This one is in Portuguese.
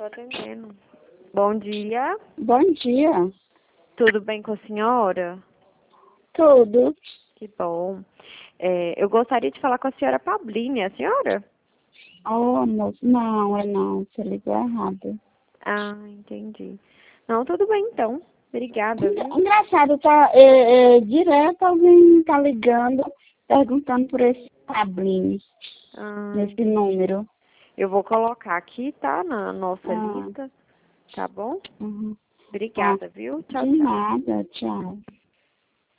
atendendo. Bom dia. Bom dia. Tudo bem com a senhora? Tudo. Que bom. Eu gostaria de falar com a senhora Pabline, a senhora? Oh, moço, não. Você ligou errado. Ah, entendi. Não, tudo bem então. Obrigada, viu? Engraçado, direto alguém tá ligando, perguntando por esse Pabline, Ah, nesse número. eu vou colocar aqui, tá? Na nossa Ah, lista, tá bom? uhum. Ah, Obrigada, viu? Tchau, de tchau. nada, tchau.